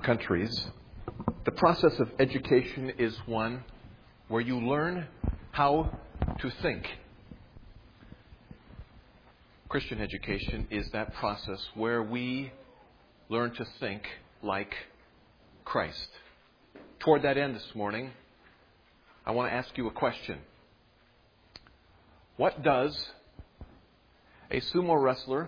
countries, the process of education is one where you learn how to think. Christian education is that process where we learn to think like Christ. Toward that end this morning, I want to ask you a question. What does a sumo wrestler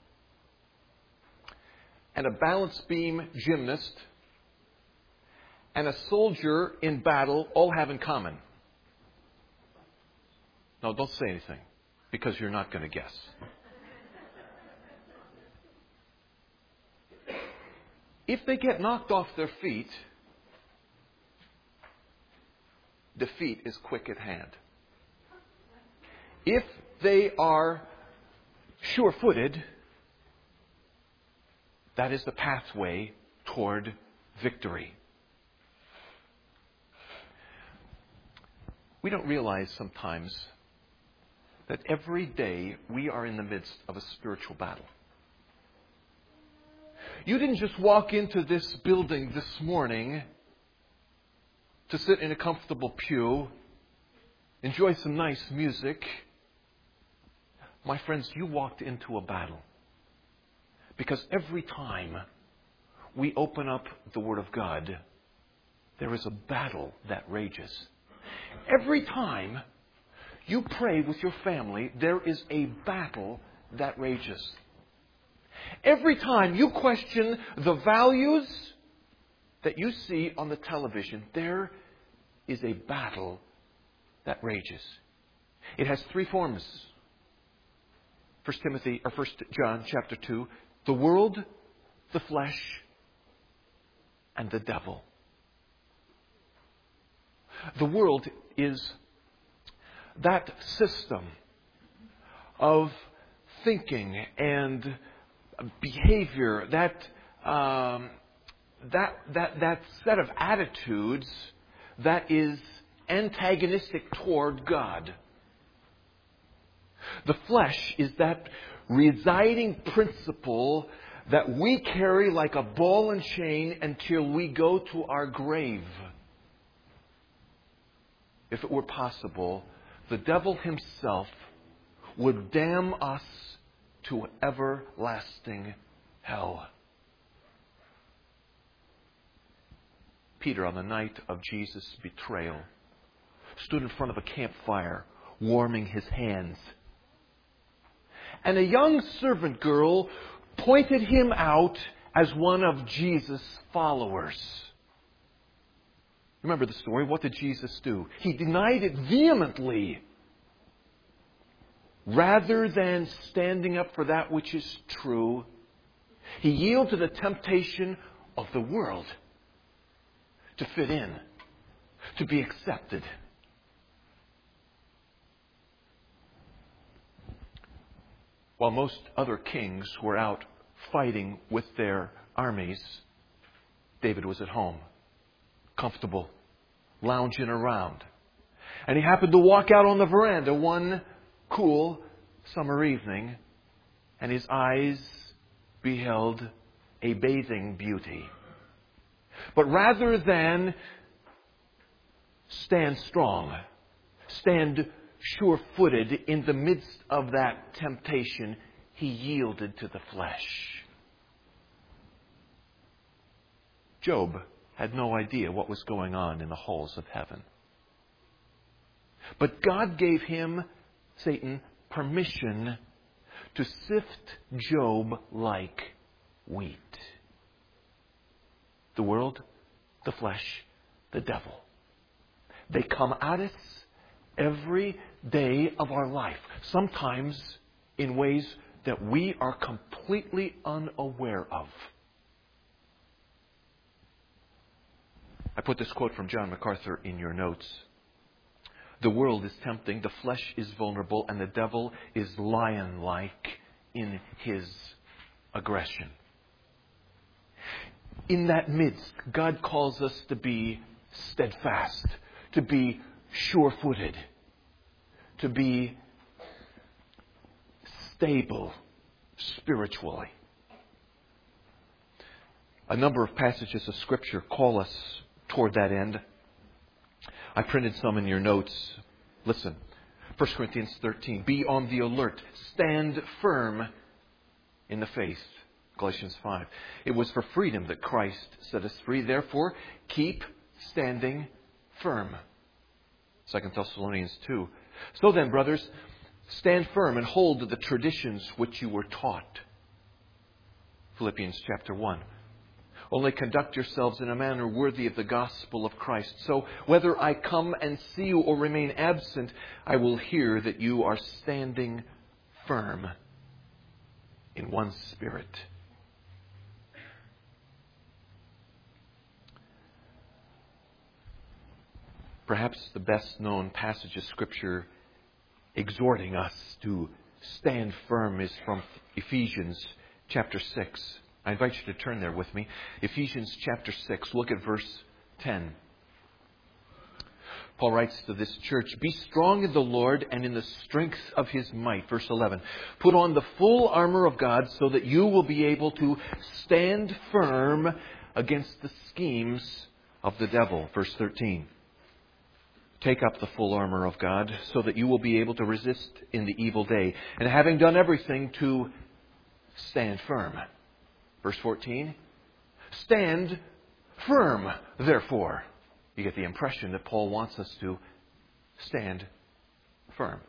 and a balance beam gymnast and a soldier in battle all have in common? No, don't say anything, because you're not going to guess. If they get knocked off their feet, defeat is quick at hand. If they are sure-footed, that is the pathway toward victory. We don't realize sometimes that every day we are in the midst of a spiritual battle. You didn't just walk into this building this morning to sit in a comfortable pew, enjoy some nice music. My friends, you walked into a battle. Because every time we open up the Word of God, there is a battle that rages. Every time you pray with your family, there is a battle that rages. Every time you question the values that you see on the television, there is a battle that rages. It has three forms. 1 John chapter 2, the world, the flesh, and the devil. The world is that system of thinking and behavior, that set of attitudes that is antagonistic toward God. The flesh is that residing principle that we carry like a ball and chain until we go to our grave. If it were possible, the devil himself would damn us to everlasting hell. Peter, on the night of Jesus' betrayal, stood in front of a campfire, warming his hands. And a young servant girl pointed him out as one of Jesus' followers. Remember the story. What did Jesus do? He denied it vehemently. Rather than standing up for that which is true, he yielded to the temptation of the world to fit in, to be accepted. While most other kings were out fighting with their armies, David was at home, comfortable, lounging around. And he happened to walk out on the veranda one cool summer evening, and his eyes beheld a bathing beauty. But rather than stand strong, stand sure-footed in the midst of that temptation, he yielded to the flesh. Job had no idea what was going on in the halls of heaven. But God gave him, Satan, permission to sift Job like wheat. The world, the flesh, the devil. They come at us every day of our life. Sometimes in ways that we are completely unaware of. I put this quote from John MacArthur in your notes. The world is tempting, the flesh is vulnerable, and the devil is lion-like in his aggression. In that midst, God calls us to be steadfast, to be sure-footed, to be stable spiritually. A number of passages of Scripture call us toward that end. I printed some in your notes. Listen, 1 Corinthians 13. Be on the alert. Stand firm in the faith. Galatians 5. It was for freedom that Christ set us free. Therefore, keep standing firm. 2 Thessalonians 2. So then, brothers, stand firm and hold to the traditions which you were taught. Philippians chapter 1. Only conduct yourselves in a manner worthy of the gospel of Christ. So whether I come and see you or remain absent, I will hear that you are standing firm in one spirit. Perhaps the best known passage of Scripture exhorting us to stand firm is from Ephesians chapter 6. I invite you to turn there with me. Ephesians chapter 6, look at verse 10. Paul writes to this church, be strong in the Lord and in the strength of His might. Verse 11, put on the full armor of God so that you will be able to stand firm against the schemes of the devil. Verse 13, take up the full armor of God so that you will be able to resist in the evil day. And having done everything, to stand firm. Verse 14, stand firm, therefore. You get the impression that Paul wants us to stand firm.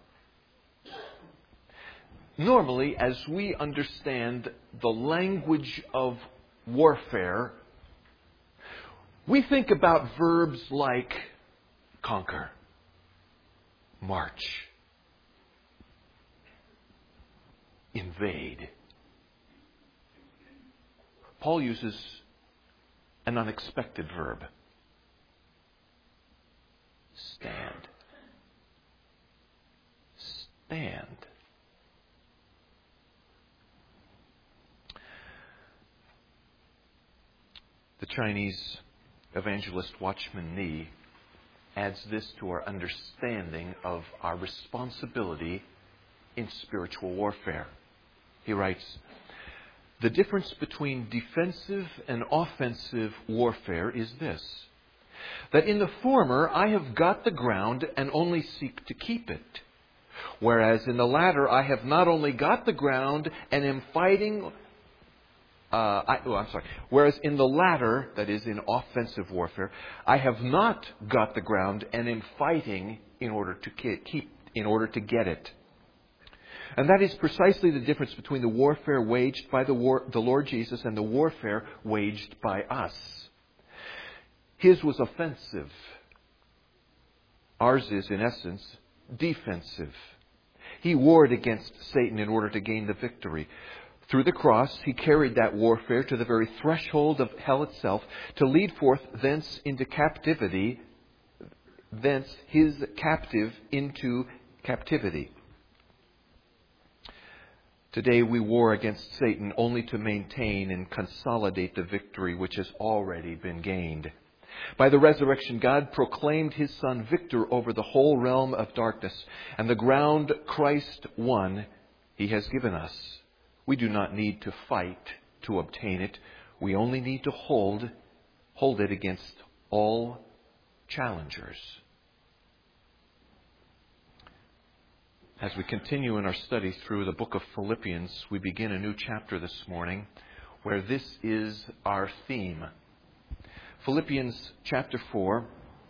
Normally, as we understand the language of warfare, we think about verbs like conquer, march, invade. Paul uses an unexpected verb. Stand. Stand. The Chinese evangelist Watchman Nee adds this to our understanding of our responsibility in spiritual warfare. He writes, the difference between defensive and offensive warfare is this, that in the former I have got the ground and only seek to keep it, whereas in the latter I have not only got the ground and am fighting. Whereas in the latter, that is in offensive warfare, I have not got the ground and am fighting in order to get it. And that is precisely the difference between the warfare waged by the Lord Jesus and the warfare waged by us. His was offensive. Ours is, in essence, defensive. He warred against Satan in order to gain the victory. Through the cross, He carried that warfare to the very threshold of hell itself to lead forth thence into captivity, thence His captive into captivity. Today we war against Satan only to maintain and consolidate the victory which has already been gained. By the resurrection, God proclaimed His Son victor over the whole realm of darkness, and the ground Christ won, He has given us. We do not need to fight to obtain it. We only need to hold it against all challengers. As we continue in our study through the book of Philippians, we begin a new chapter this morning where this is our theme. Philippians chapter 4.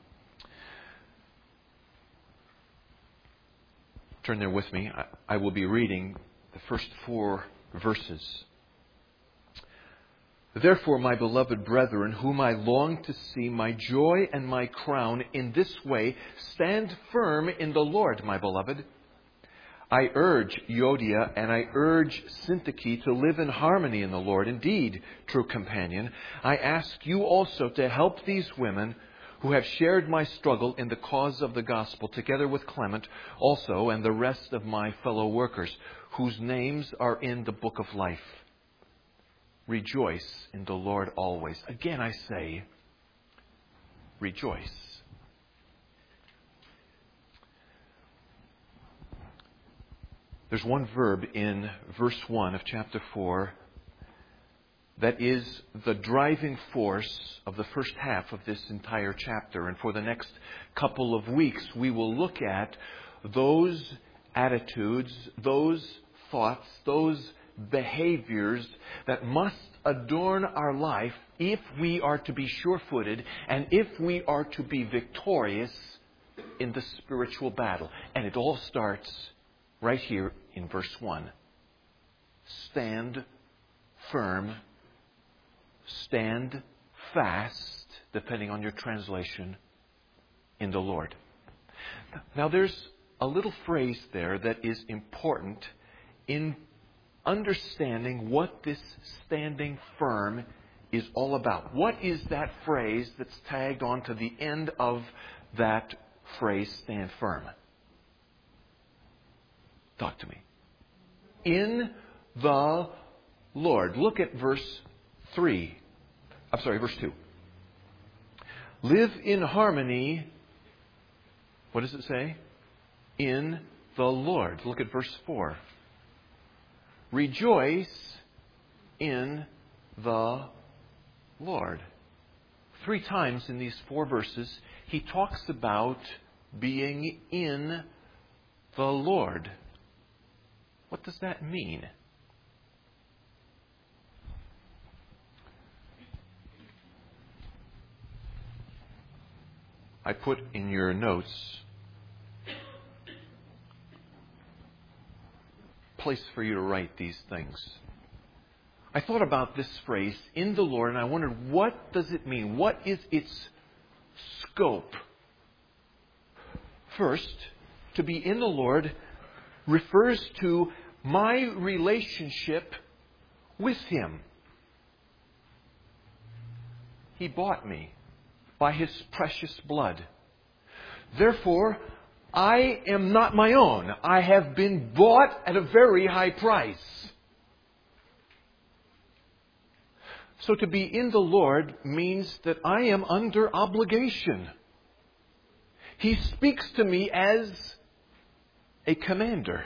Turn there with me. I will be reading the first 4 verses. Therefore, my beloved brethren, whom I long to see, my joy and my crown, in this way stand firm in the Lord, my beloved. I urge Euodia and I urge Syntyche to live in harmony in the Lord. Indeed, true companion, I ask you also to help these women who have shared my struggle in the cause of the gospel, together with Clement also and the rest of my fellow workers, whose names are in the book of life. Rejoice in the Lord always. Again I say, rejoice. There's one verb in verse 1 of chapter 4 that is the driving force of the first half of this entire chapter. And for the next couple of weeks, we will look at those attitudes, those thoughts, those behaviors that must adorn our life if we are to be sure-footed and if we are to be victorious in the spiritual battle. And it all starts right here in verse 1. Stand firm, stand fast, depending on your translation, in the Lord. Now there's a little phrase there that is important in understanding what this standing firm is all about. What is that phrase that's tagged on to the end of that phrase, stand firm? Talk to me. In the Lord. Look at verse 2. Live in harmony. What does it say? In the Lord. Look at verse 4. Rejoice in the Lord. 3 times in these 4 verses, he talks about being in the Lord. What does that mean? I put in your notes place for you to write these things. I thought about this phrase, in the Lord, and I wondered, what does it mean? What is its scope? First, to be in the Lord refers to my relationship with Him. He bought me by His precious blood. Therefore, I am not my own. I have been bought at a very high price. So to be in the Lord means that I am under obligation. He speaks to me as a commander.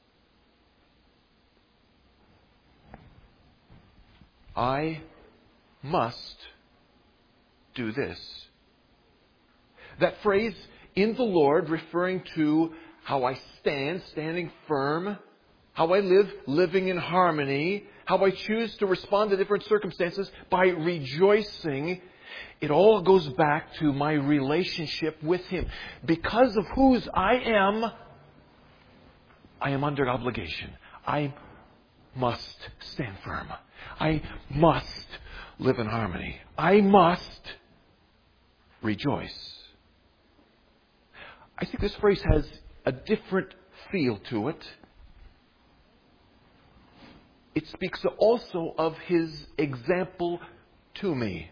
I must do this. That phrase, in the Lord, referring to how I stand, standing firm, how I live, living in harmony, how I choose to respond to different circumstances by rejoicing. It all goes back to my relationship with Him. Because of whose I am under obligation. I must stand firm. I must live in harmony. I must rejoice. I think this phrase has a different feel to it. It speaks also of His example to me.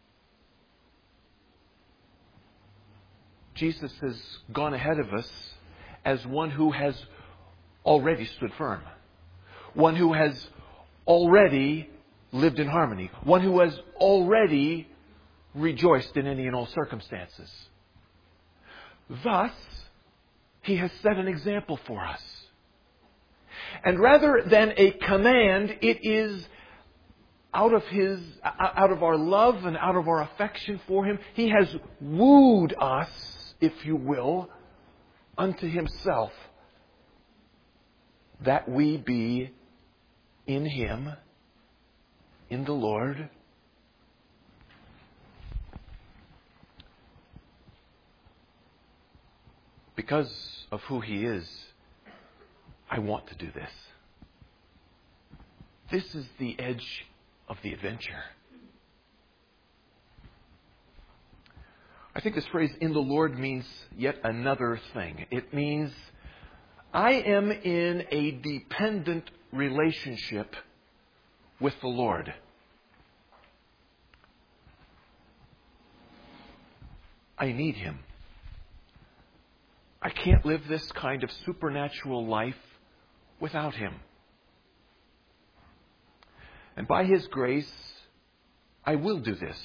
Jesus has gone ahead of us as one who has already stood firm. One who has already lived in harmony. One who has already rejoiced in any and all circumstances. Thus, He has set an example for us. And rather than a command, it is out of our love and out of our affection for Him, He has wooed us, if you will, unto Himself, that we be in Him, in the Lord. Because of who He is, I want to do this. This is the edge of the adventure. I think this phrase, in the Lord, means yet another thing. It means I am in a dependent relationship with the Lord. I need Him. I can't live this kind of supernatural life without Him. And by His grace, I will do this.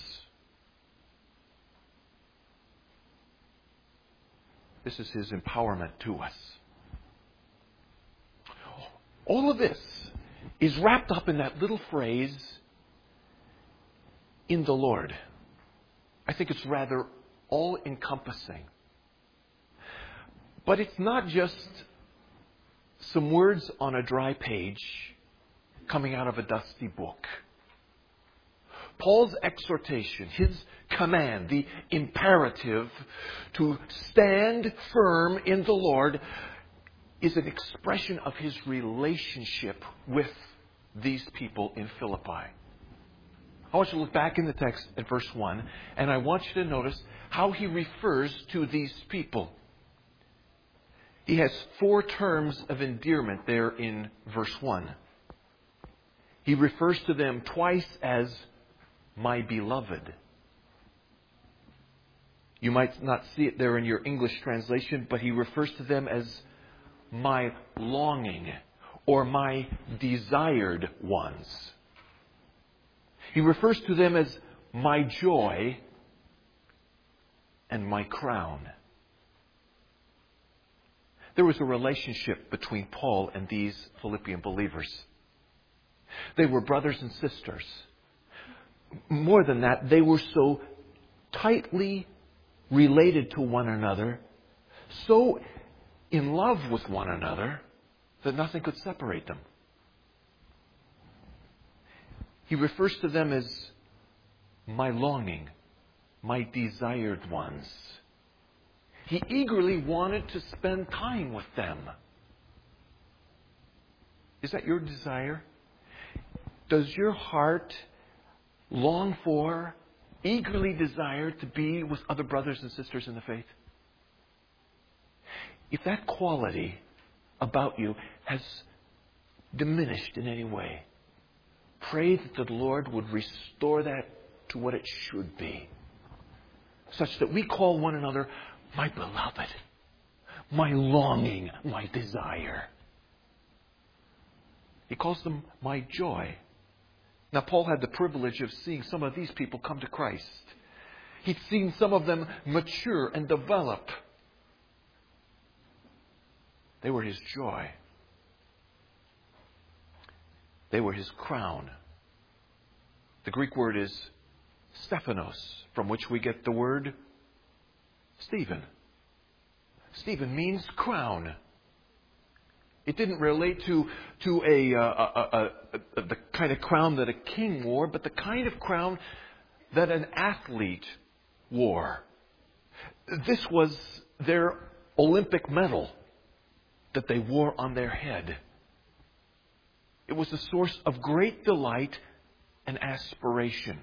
This is His empowerment to us. All of this is wrapped up in that little phrase, in the Lord. I think it's rather all-encompassing. But it's not just some words on a dry page coming out of a dusty book. Paul's exhortation, his command, the imperative to stand firm in the Lord is an expression of his relationship with these people in Philippi. I want you to look back in the text at verse 1, and I want you to notice how he refers to these people. He has 4 terms of endearment there in verse 1. He refers to them twice as my beloved. You might not see it there in your English translation, but he refers to them as my longing or my desired ones. He refers to them as my joy and my crown. There was a relationship between Paul and these Philippian believers. They were brothers and sisters. More than that, they were so tightly related to one another, so in love with one another, that nothing could separate them. He refers to them as my longing, my desired ones. He eagerly wanted to spend time with them. Is that your desire? Does your heart long for, eagerly desire to be with other brothers and sisters in the faith? If that quality about you has diminished in any way, pray that the Lord would restore that to what it should be, such that we call one another my beloved, my longing, my desire. He calls them my joy. Now, Paul had the privilege of seeing some of these people come to Christ. He'd seen some of them mature and develop. They were his joy. They were his crown. The Greek word is Stephanos, from which we get the word Stephen. Stephen means crown. It didn't relate to the kind of crown that a king wore, but the kind of crown that an athlete wore. This was their Olympic medal that they wore on their head. It was a source of great delight and aspiration.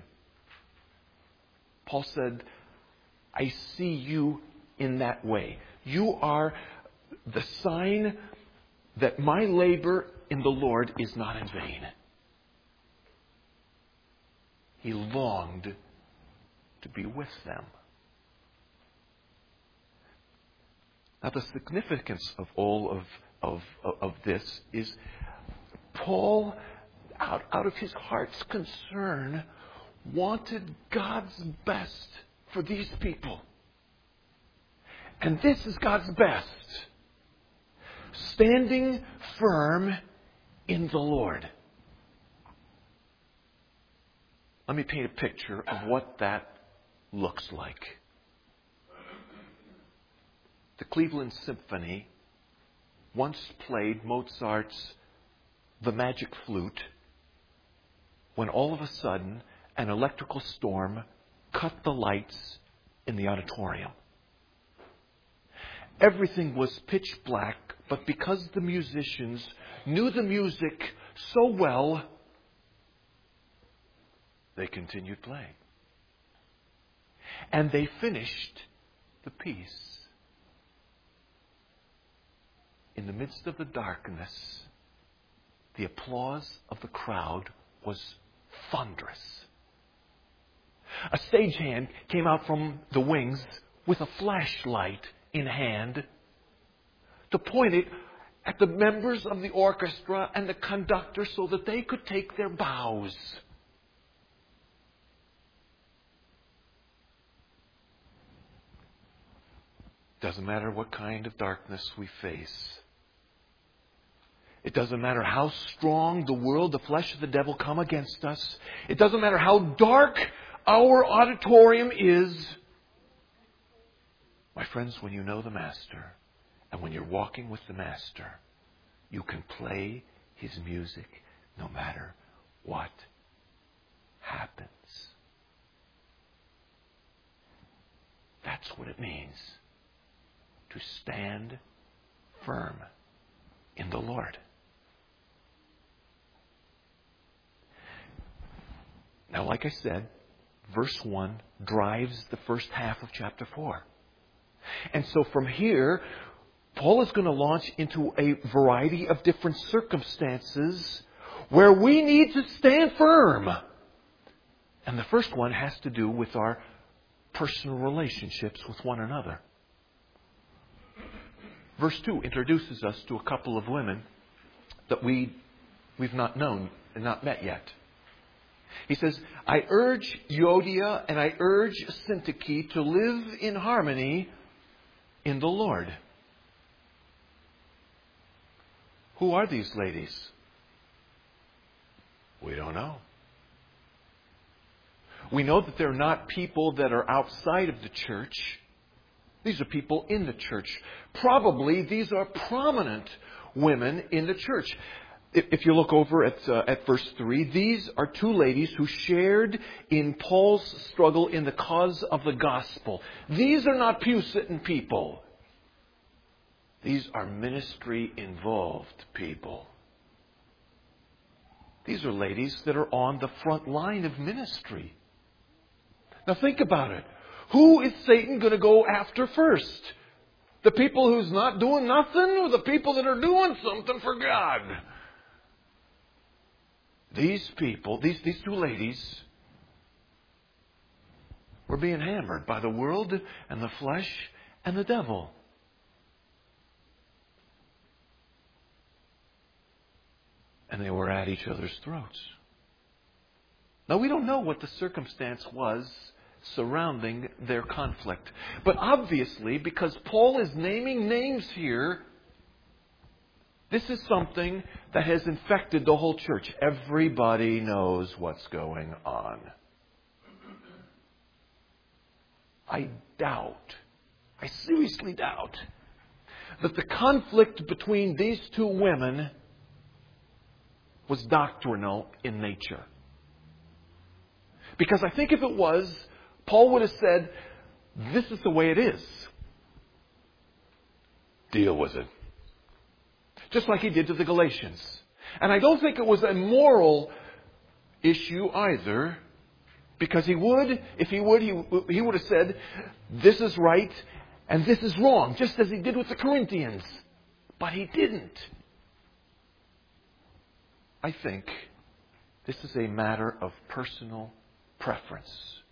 Paul said, I see you in that way. You are the sign that my labor in the Lord is not in vain. He longed to be with them. Now, the significance of all of this is Paul, out of his heart's concern, wanted God's best for these people. And this is God's best. Standing firm in the Lord. Let me paint a picture of what that looks like. The Cleveland Symphony once played Mozart's The Magic Flute when all of a sudden an electrical storm cut the lights in the auditorium. Everything was pitch black, but because the musicians knew the music so well, they continued playing. And they finished the piece. In the midst of the darkness, the applause of the crowd was thunderous. A stagehand came out from the wings with a flashlight in hand to point it at the members of the orchestra and the conductor so that they could take their bows. Doesn't matter what kind of darkness we face. It doesn't matter how strong the world, the flesh of the devil come against us. It doesn't matter how dark our auditorium is, my friends, when you know the Master and when you're walking with the Master, you can play His music no matter what happens. That's what it means to stand firm in the Lord. Now, like I said, verse 1 drives the first half of chapter 4. And so from here, Paul is going to launch into a variety of different circumstances where we need to stand firm. And the first one has to do with our personal relationships with one another. Verse 2 introduces us to a couple of women that we've not known and not met yet. He says, I urge Euodia and I urge Syntyche to live in harmony in the Lord. Who are these ladies? We don't know. We know that they're not people that are outside of the church. These are people in the church. Probably these are prominent women in the church. If you look over at verse 3, these are two ladies who shared in Paul's struggle in the cause of the gospel. These are not pew-sitting people. These are ministry-involved people. These are ladies that are on the front line of ministry. Now think about it. Who is Satan going to go after first? The people who's not doing nothing, or the people that are doing something for God? These people, these two ladies, were being hammered by the world and the flesh and the devil. And they were at each other's throats. Now, we don't know what the circumstance was surrounding their conflict. But obviously, because Paul is naming names here, this is something that has infected the whole church. Everybody knows what's going on. I seriously doubt, that the conflict between these two women was doctrinal in nature. Because I think if it was, Paul would have said, this is the way it is. Deal with it. Just like he did to the Galatians. And I don't think it was a moral issue either. Because he would have said, this is right and this is wrong. Just as he did with the Corinthians. But he didn't. I think this is a matter of personal preference.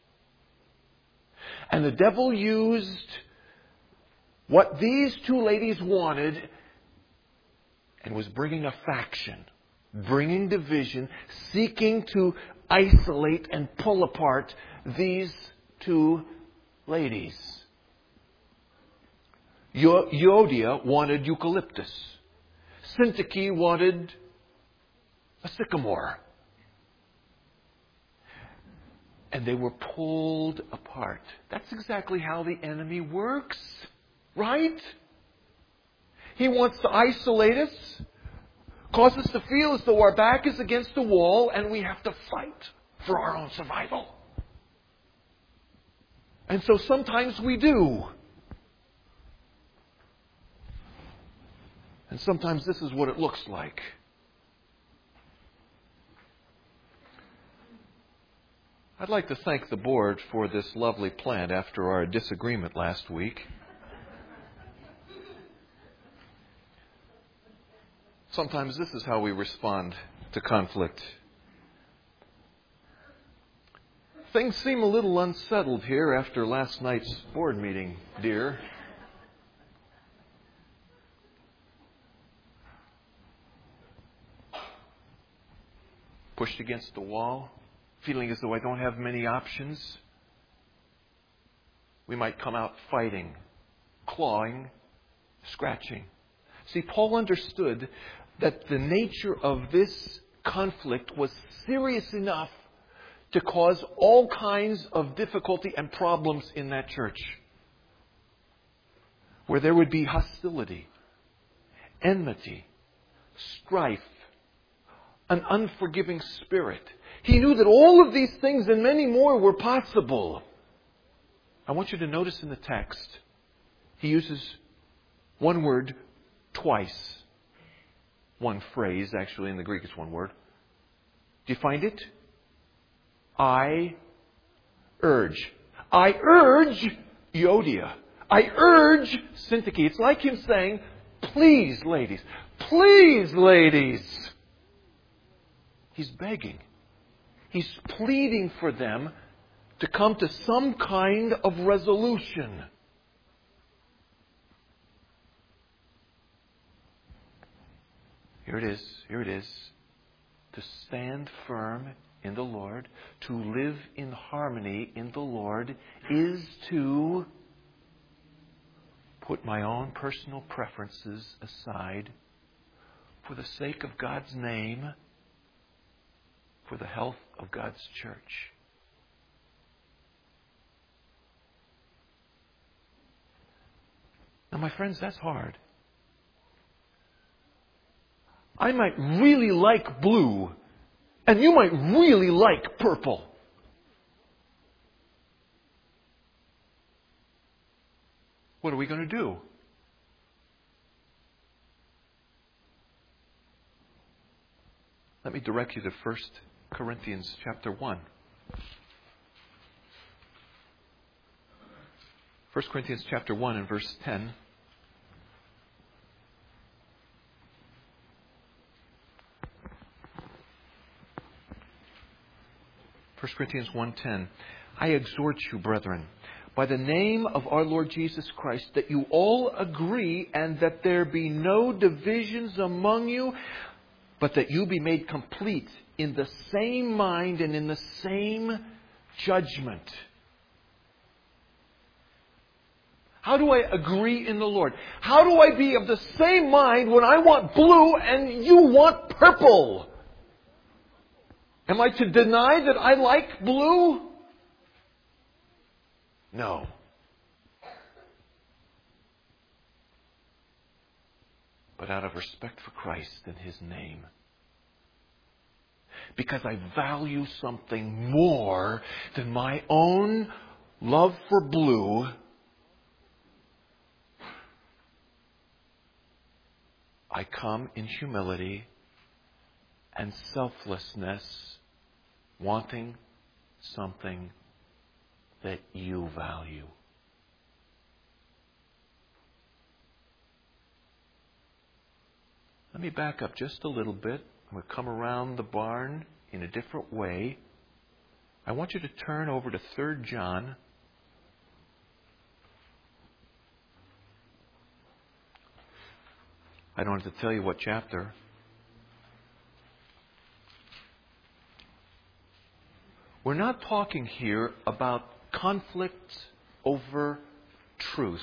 And the devil used what these two ladies wanted and was bringing a faction, bringing division, seeking to isolate and pull apart these two ladies. Euodia wanted eucalyptus. Syntyche wanted a sycamore. And they were pulled apart. That's exactly how the enemy works, right? He wants to isolate us, cause us to feel as though our back is against the wall and we have to fight for our own survival. And so sometimes we do. And sometimes this is what it looks like. I'd like to thank the board for this lovely plan after our disagreement last week. Sometimes this is how we respond to conflict. Things seem a little unsettled here after last night's board meeting, dear. Pushed against the wall, feeling as though I don't have many options. We might come out fighting, clawing, scratching. See, Paul understood that the nature of this conflict was serious enough to cause all kinds of difficulty and problems in that church, where there would be hostility, enmity, strife, an unforgiving spirit. He knew that all of these things and many more were possible. I want you to notice in the text, he uses one word twice. One phrase, actually, in the Greek it's one word. Do you find it? I urge. I urge Euodia. I urge Syntyche. It's like him saying, please, ladies. Please, ladies. He's begging. He's pleading for them to come to some kind of resolution. Here it is. Here it is. To stand firm in the Lord, to live in harmony in the Lord, is to put my own personal preferences aside for the sake of God's name, for the health of God's church. Now, my friends, that's hard. I might really like blue, and you might really like purple. What are we going to do? Let me direct you to 1 Corinthians chapter 1. 1 Corinthians chapter 1 and verse 10. First Corinthians 1:10. I exhort you, brethren, by the name of our Lord Jesus Christ, that you all agree and that there be no divisions among you, but that you be made complete in the same mind and in the same judgment. How do I agree in the Lord? How do I be of the same mind when I want blue and you want purple? Am I to deny that I like blue? No. But out of respect for Christ and His name. Because I value something more than my own love for blue. I come in humility and selflessness, wanting something that you value. Let me back up just a little bit. I'm going to come around the barn in a different way. I want you to turn over to 3 John. I don't have to tell you what chapter. We're not talking here about conflict over truth.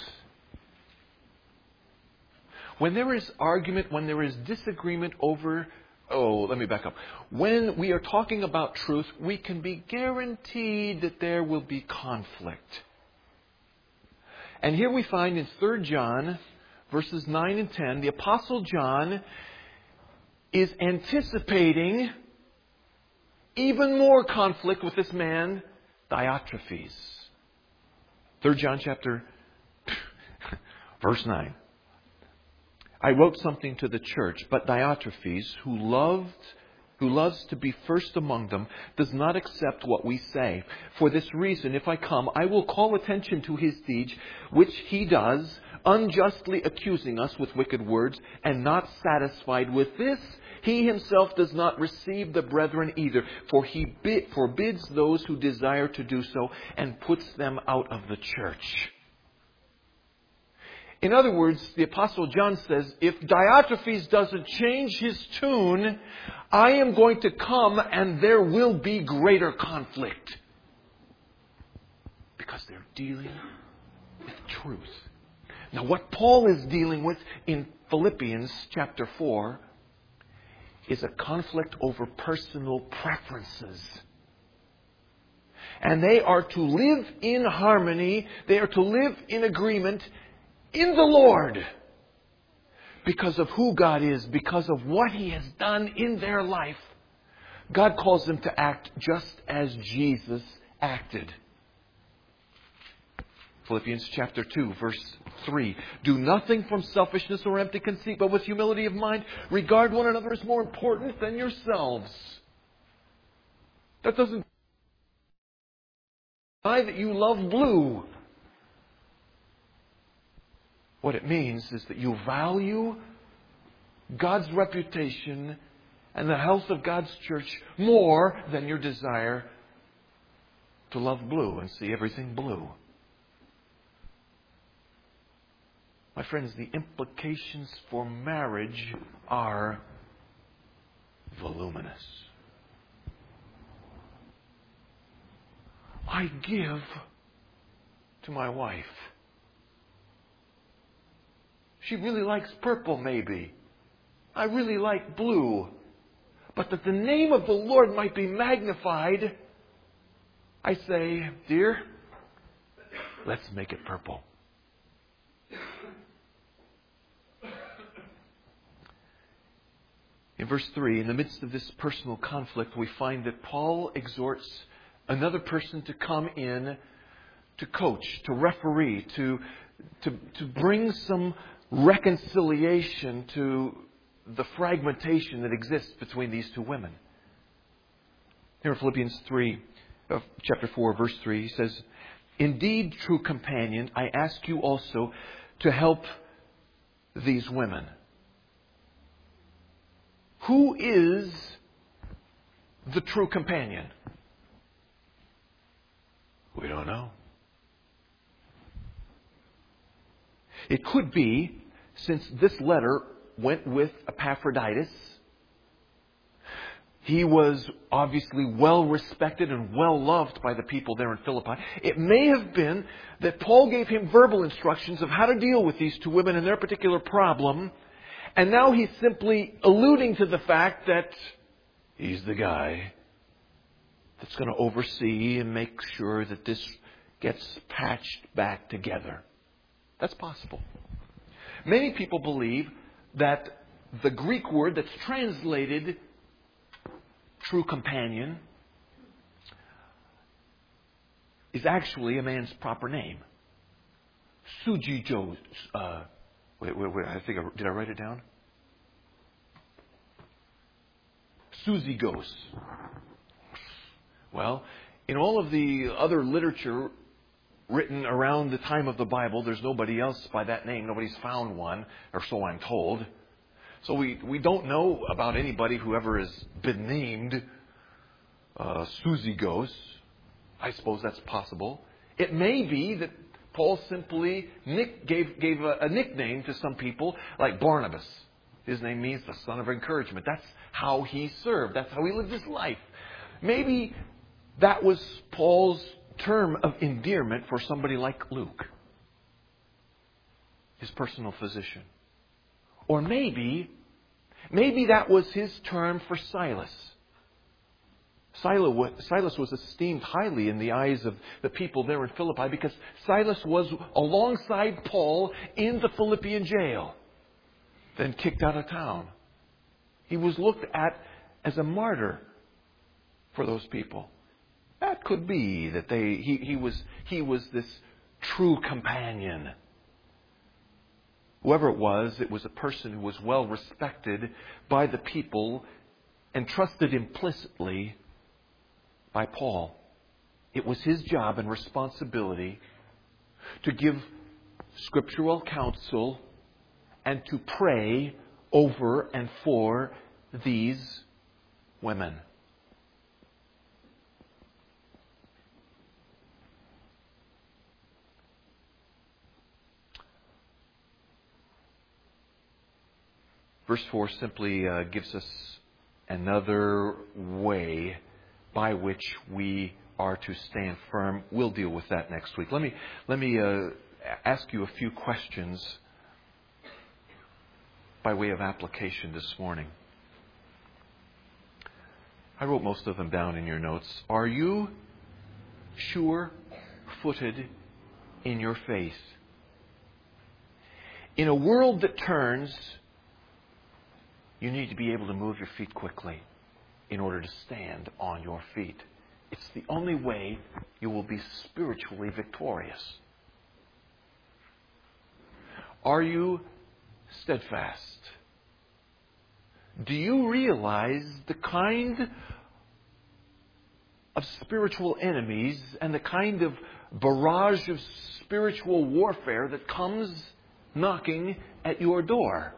When there is argument, when there is disagreement over... let me back up. When we are talking about truth, we can be guaranteed that there will be conflict. And here we find in 3 John, verses 9 and 10, the Apostle John is anticipating even more conflict with this man, Diotrephes. 3 John chapter, verse 9. I wrote something to the church, but Diotrephes, who loves to be first among them, does not accept what we say. For this reason, if I come, I will call attention to his deeds, which he does, unjustly accusing us with wicked words, and not satisfied with this, he himself does not receive the brethren either, for he forbids those who desire to do so, and puts them out of the church. In other words, the Apostle John says, if Diotrephes doesn't change his tune, I am going to come and there will be greater conflict. Because they're dealing with truth. Now, what Paul is dealing with in Philippians chapter 4 is a conflict over personal preferences. And they are to live in harmony. They are to live in agreement in the Lord. Because of who God is, because of what He has done in their life. God calls them to act just as Jesus acted. Philippians chapter 2, verse 3. Do nothing from selfishness or empty conceit, but with humility of mind, regard one another as more important than yourselves. That doesn't imply that you love blue. What it means is that you value God's reputation and the health of God's church more than your desire to love blue and see everything blue. My friends, the implications for marriage are voluminous. I give to my wife. She really likes purple, maybe. I really like blue. But that the name of the Lord might be magnified, I say, dear, let's make it purple. In verse 3, in the midst of this personal conflict, we find that Paul exhorts another person to come in to coach, to referee, to bring some reconciliation to the fragmentation that exists between these two women. Here in Philippians 3, chapter 4, verse 3, he says, Indeed, true companion, I ask you also to help these women. Who is the true companion? We don't know. It could be, since this letter went with Epaphroditus, he was obviously well respected and well loved by the people there in Philippi. It may have been that Paul gave him verbal instructions of how to deal with these two women and their particular problem. And now he's simply alluding to the fact that he's the guy that's going to oversee and make sure that this gets patched back together. That's possible. Many people believe that the Greek word that's translated true companion is actually a man's proper name. Sujijos. Wait. Did I write it down? Suzygos. Well, in all of the other literature written around the time of the Bible, there's nobody else by that name. Nobody's found one, or so I'm told. So we don't know about anybody who ever has been named Suzygos. I suppose that's possible. It may be that Paul simply gave a nickname to some people, like Barnabas. His name means the son of encouragement. That's how he served. That's how he lived his life. Maybe that was Paul's term of endearment for somebody like Luke, his personal physician. Or maybe that was his term for Silas. Silas was esteemed highly in the eyes of the people there in Philippi because Silas was alongside Paul in the Philippian jail, then kicked out of town. He was looked at as a martyr for those people. That could be that he was this true companion. Whoever it was a person who was well respected by the people and trusted implicitly by Paul. It was his job and responsibility to give scriptural counsel and to pray over and for these women. Verse 4 simply gives us another way by which we are to stand firm. We'll deal with that next week. Let me ask you a few questions by way of application this morning. I wrote most of them down in your notes. Are you sure-footed in your faith. In a world that turns, you need to be able to move your feet quickly in order to stand on your feet. It's the only way you will be spiritually victorious. Are you steadfast? Do you realize the kind of spiritual enemies and the kind of barrage of spiritual warfare that comes knocking at your door?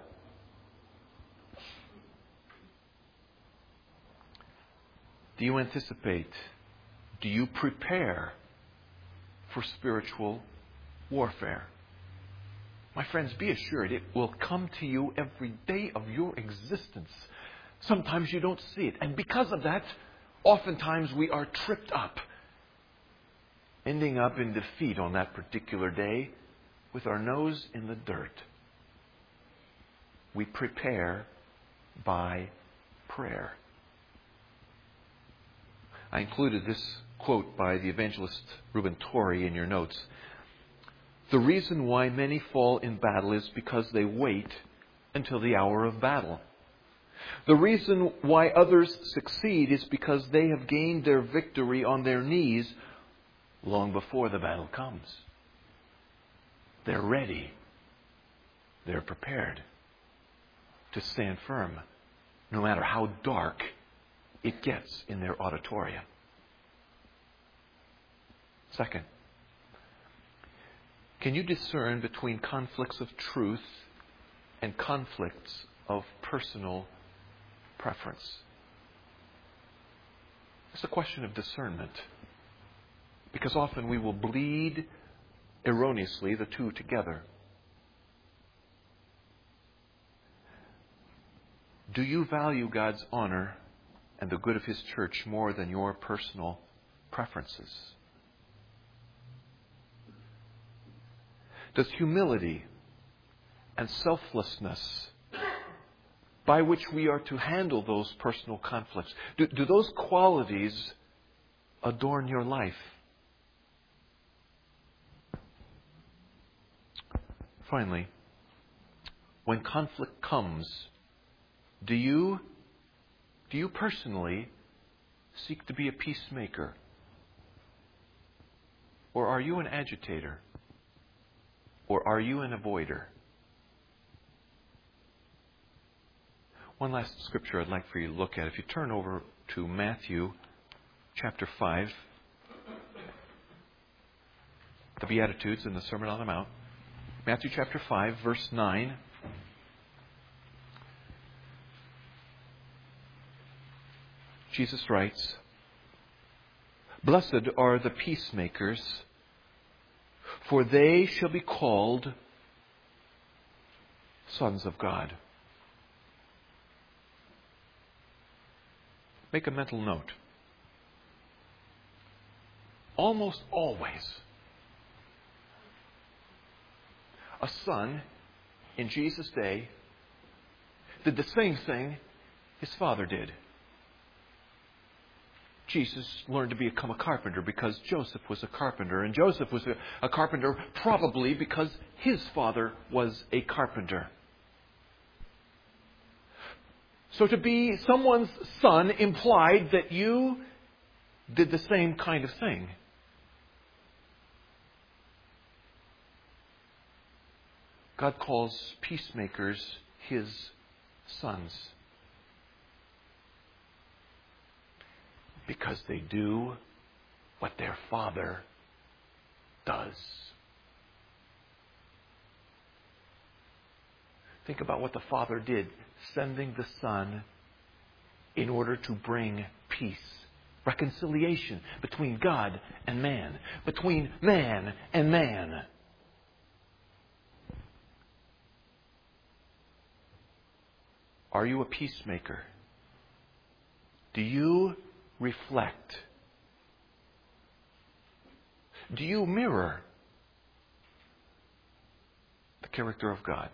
Do you anticipate? Do you prepare for spiritual warfare? My friends, be assured it will come to you every day of your existence. Sometimes you don't see it. And because of that, oftentimes we are tripped up, ending up in defeat on that particular day with our nose in the dirt. We prepare by prayer. I included this quote by the evangelist Reuben Torrey in your notes. The reason why many fall in battle is because they wait until the hour of battle. The reason why others succeed is because they have gained their victory on their knees long before the battle comes. They're ready. They're prepared to stand firm, no matter how dark it gets in their auditorium. Second, can you discern between conflicts of truth and conflicts of personal preference? It's a question of discernment, because often we will bleed erroneously the two together. Do you value God's honor and the good of His church more than your personal preferences? Does humility and selflessness, by which we are to handle those personal conflicts, do those qualities adorn your life? Finally, when conflict comes, do you personally seek to be a peacemaker? Or are you an agitator? Or are you an avoider? One last scripture I'd like for you to look at. If you turn over to Matthew chapter 5, the Beatitudes in the Sermon on the Mount. Matthew chapter 5, verse 9. Jesus writes, "Blessed are the peacemakers, for they shall be called sons of God." Make a mental note. Almost always, a son in Jesus' day did the same thing his father did. Jesus learned to become a carpenter because Joseph was a carpenter. And Joseph was a carpenter probably because his father was a carpenter. So to be someone's son implied that you did the same kind of thing. God calls peacemakers His sons, because they do what their Father does. Think about what the Father did, sending the Son in order to bring peace, reconciliation between God and man, between man and man. Are you a peacemaker? Do you reflect? Do you mirror the character of God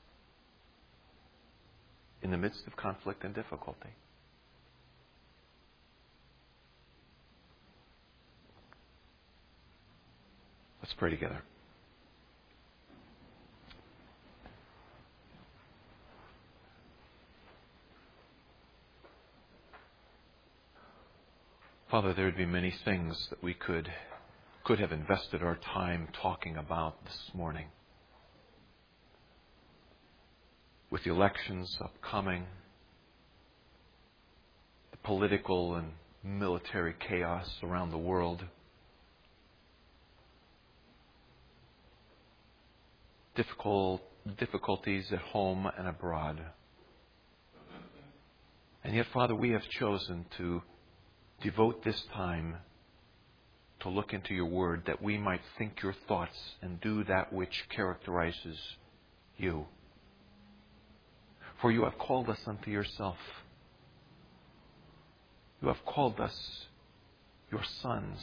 in the midst of conflict and difficulty? Let's pray together. Father, there would be many things that we could have invested our time talking about this morning. With the elections upcoming, the political and military chaos around the world, difficulties at home and abroad. And yet, Father, we have chosen to devote this time to look into your word that we might think your thoughts and do that which characterizes you. For you have called us unto yourself. You have called us your sons.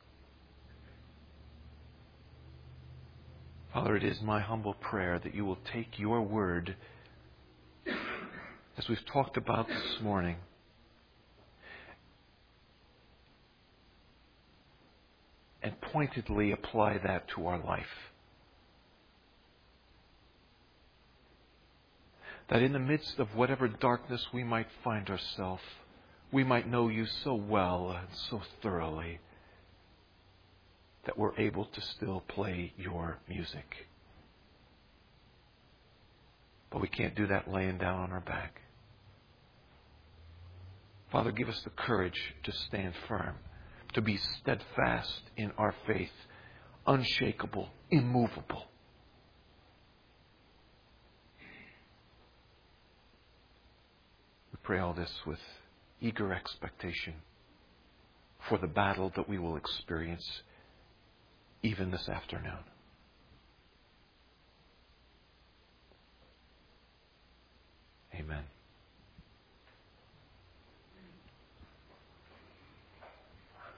Father, it is my humble prayer that you will take your word, as we've talked about this morning, and pointedly apply that to our life. That in the midst of whatever darkness we might find ourselves, we might know you so well and so thoroughly that we're able to still play your music. But we can't do that laying down on our back. Father, give us the courage to stand firm, to be steadfast in our faith, unshakable, immovable. We pray all this with eager expectation for the battle that we will experience even this afternoon. Amen.